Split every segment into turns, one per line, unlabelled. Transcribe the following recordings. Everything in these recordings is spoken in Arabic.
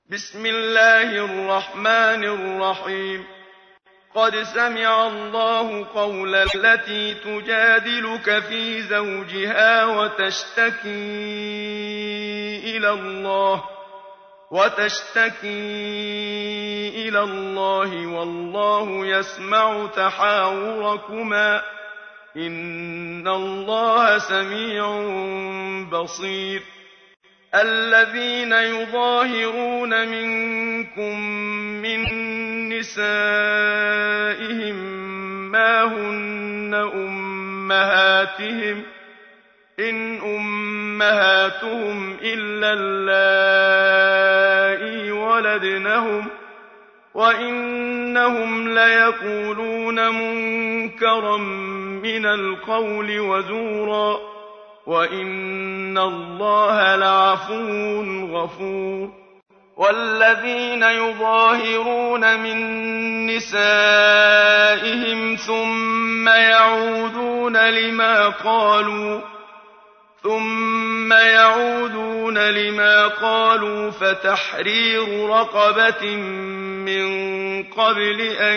بسم الله الرحمن الرحيم. قد سمع الله قول التي تجادلك في زوجها وتشتكي إلى الله والله يسمع تحاوركما إن الله سميع بصير. الذين يظاهرون منكم من نسائهم ما هن أمهاتهم إن أمهاتهم إلا اللائي ولدنهم وإنهم ليقولون منكرا من القول وزورا وإن الله لعفو غفور. والذين يظاهرون من نسائهم ثم يعودون لما قالوا فتحرير رقبة من قبل أن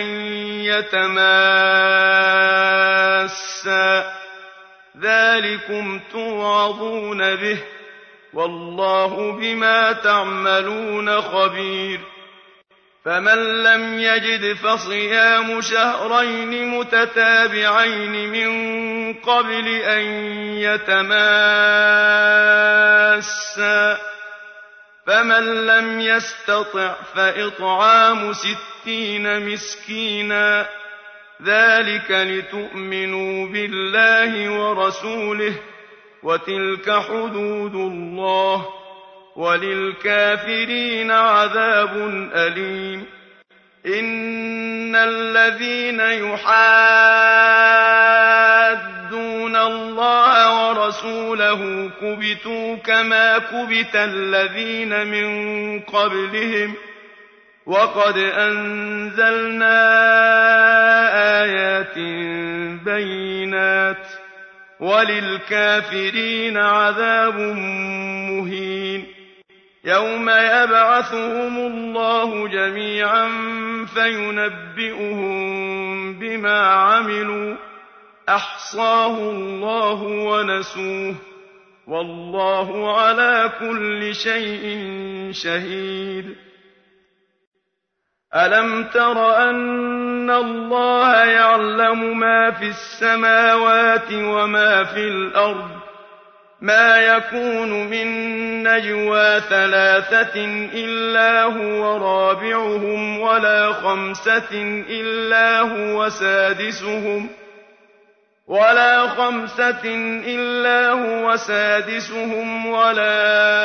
يتماسا ذلكم توعظون به والله بما تعملون خبير. فمن لم يجد فصيام شهرين متتابعين من قبل أن يتماسا فمن لم يستطع فإطعام 60 مسكينا ذلك لتؤمنوا بالله ورسوله وتلك حدود الله وللكافرين عذاب أليم. إن الذين يحادون الله ورسوله كبتوا كما كبت الذين من قبلهم وقد أنزلنا آيات بينات وللكافرين عذاب مهين. يوم يبعثهم الله جميعا فينبئهم بما عملوا أحصاه الله ونسوه والله على كل شيء شهيد. ألم تر أن الله يعلم ما في السماوات وما في الأرض ما يكون من نجوى 3 إلا هو رابعهم ولا 5 إلا هو سادسهم ولا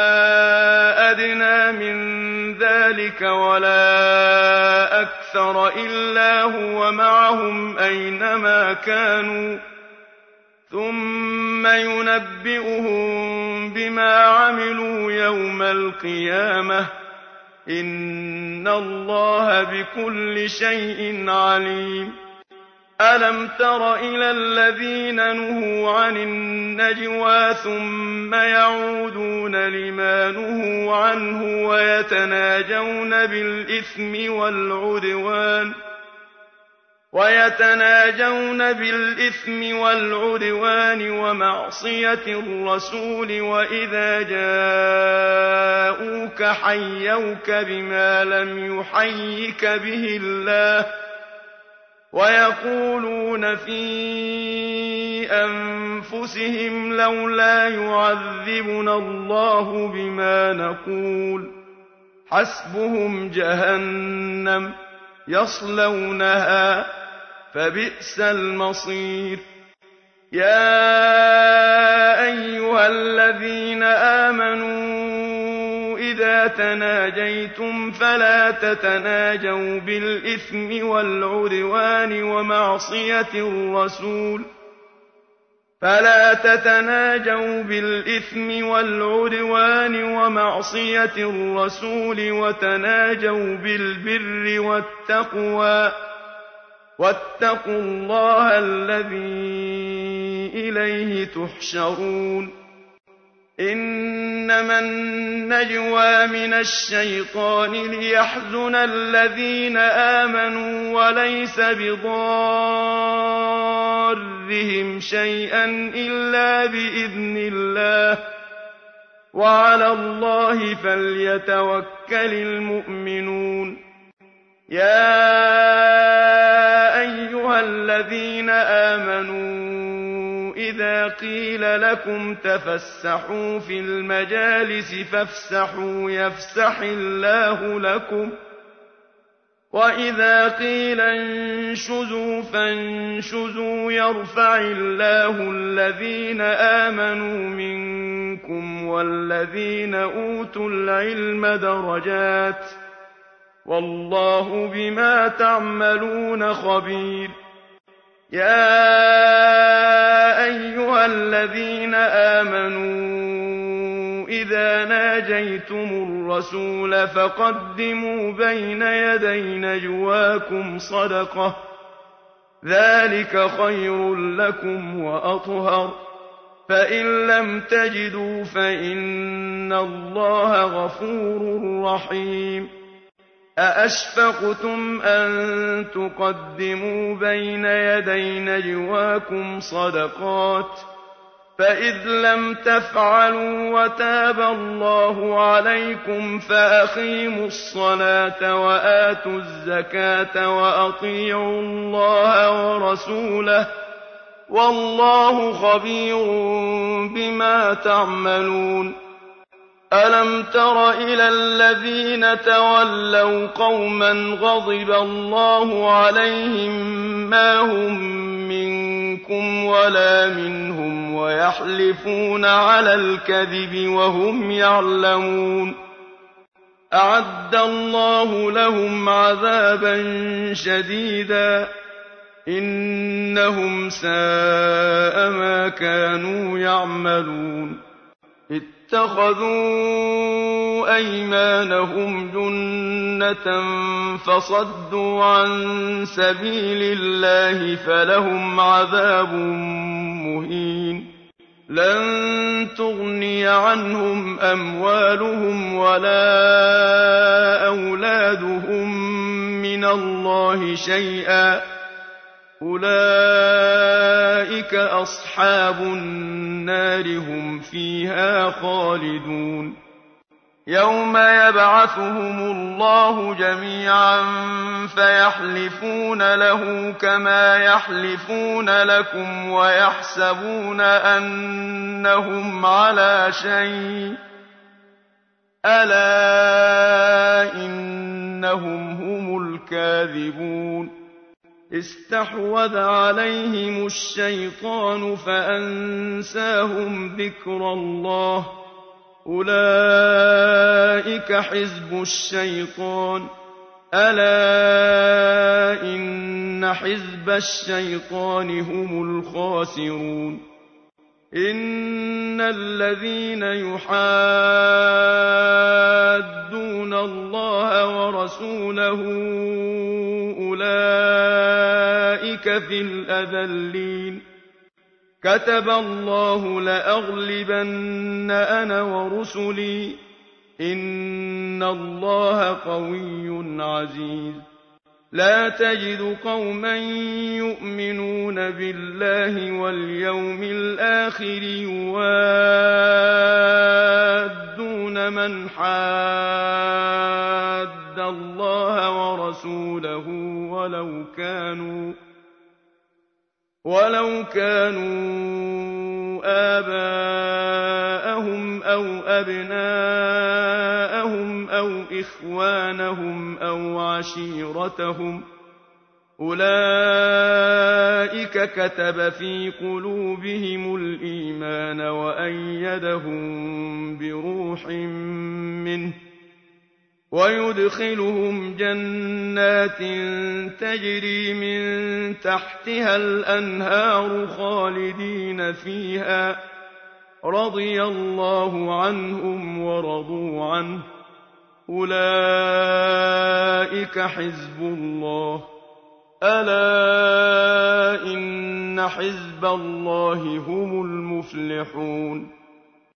أدنى من ذلك ولا أكثر إلا هو معهم أينما كانوا ثم ينبئهم بما عملوا يوم القيامة إن الله بكل شيء عليم. ألم تر إلى الذين نهوا عن النجوى ثم يعودون لما نهوا عنه ويتناجون بالإثم والعدوان ومعصية الرسول وإذا جاءوك حيوك بما لم يحيك به الله ويقولون في أنفسهم لولا يعذبنا الله بما نقول حسبهم جهنم يصلونها فبئس المصير. يا أيها الذين آمنوا إذا تناجيتم فلا تتناجوا بالإثم والعدوان ومعصية الرسول وتناجوا بالبر والتقوى واتقوا الله الذي إليه تحشرون. إنما النجوى من الشيطان ليحزن الذين آمنوا وليس بضارهم شيئا إلا بإذن الله وعلى الله فليتوكل المؤمنون يا أيها الذين آمنوا إذا قيل لكم تفسحوا في المجالس فافسحوا يفسح الله لكم وإذا قيل انشزوا فانشزوا يرفع الله الذين آمنوا منكم والذين أوتوا العلم درجات والله بما تعملون خبير يا أيها الذين آمنوا إذا ناجيتم الرسول فقدموا بين يدي نجواكم صدقة ذلك خير لكم وأطهر فإن لم تجدوا فإن الله غفور رحيم أأشفقتم أن تقدموا بين يدي نجواكم صدقات فإذ لم تفعلوا وتاب الله عليكم فأقيموا الصلاة وآتوا الزكاة وأطيعوا الله ورسوله والله خبير بما تعملون ألم تر إلى الذين تولوا قوما غضب الله عليهم ما هم منكم ولا منهم ويحلفون على الكذب وهم يعلمون أعد الله لهم عذابا شديدا إنهم ساء ما كانوا يعملون اتخذوا أيمانهم جنة فصدوا عن سبيل الله فلهم عذاب مهين لن تغني عنهم أموالهم ولا أولادهم من الله شيئا أولئك أصحاب النار هم فيها خالدون يوم يبعثهم الله جميعا فيحلفون له كما يحلفون لكم ويحسبون أنهم على شيء ألا إنهم هم الكاذبون استحوذ عليهم الشيطان فأنساهم ذكر الله أولئك حزب الشيطان ألا إن حزب الشيطان هم الخاسرون إن الذين يحادون الله ورسوله أولئك في الأذلين كتب الله لأغلبن أنا ورسلي إن الله قوي عزيز لا تجد قوما يؤمنون بالله واليوم الآخر يوادون من حاد الله ورسوله ولو كانوا آباءهم أو أبناءهم أو إخوانهم أو عشيرتهم أولئك كتب في قلوبهم الإيمان وأيدهم بروح منه ويدخلهم جنات تجري من تحتها الأنهار خالدين فيها رضي الله عنهم ورضوا عنه أولئك حزب الله ألا إن حزب الله هم المفلحون